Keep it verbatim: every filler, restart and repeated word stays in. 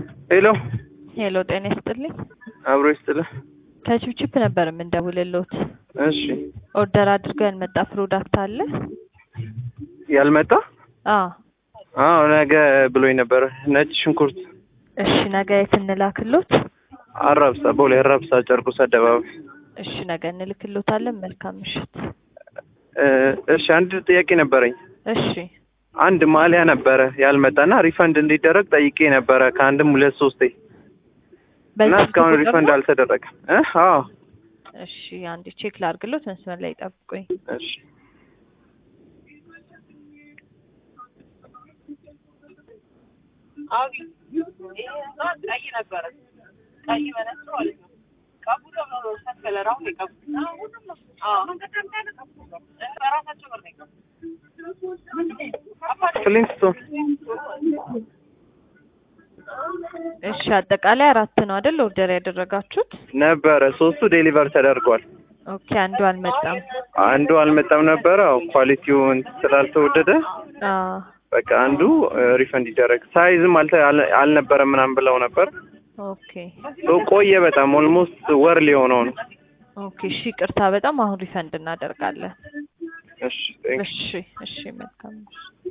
ሄሎ ሄሎ ጤና ይስጥልኝ። አብሮ ይስጥልህ። ከቺፕ ነበር የምንደውልልዎት። እሺ ኦርደር አድርገው ያልመጣ ፕሮዳክት አለ? ያልመጣ? አዎ አዎ ነገ ብሎኝ ነበር። ነጭ ሽንኩርት። እሺ ነገ የት እንላክልዎት? አራብሳ ቦሌ አራብሳ ጨርቆስ አደባባይ። እሺ ነገ እንልክልዎታለን። መልካም ምሽት። እሺ አንድ ጥያቄ ነበረኝ። እሺ አንድ ማሊያ ነበረ ያልመጣና ሪፈንድ እንዲደረግ ጠይቄ ነበረ ከአንድም ሁለት ሶስቴ እና እስካሁን ሪፈንድ አልተደረገም። እ አዎ እሺ አንድ ቼክ ላድርግልዎት። መስመር ላይ ጠብቁኝ። እሺ አዎ ይሄ ቀይ ነበረ ቀይ ማለት ነው ማለት ነው። ቀቡቶ ነው ተከለራው ይቀቡ አዎ ራሳቸው ነው ይቀቡ ፍሊንስቶን። እሺ አጠቃላይ አራት ነው አይደል ኦርደር ያደረጋችሁት? ነበረ ሶስቱ ዴሊቨር ተደርጓል። ኦኬ አንዱ አልመጣም። አንዱ አልመጣም ነበረ ኳሊቲው ስላልተወደደ አዎ በቃ አንዱ ሪፈንድ ይደረግ። ሳይዝም አልተ አልነበረም ምናምን ብለው ነበር። ኦኬ ቆየ በጣም ኦልሞስት ወር ሊሆነው ነው። ኦኬ እሺ ቅርታ በጣም አሁን ሪፈንድ እናደርጋለን። እሺ እሺ እሺ መልካም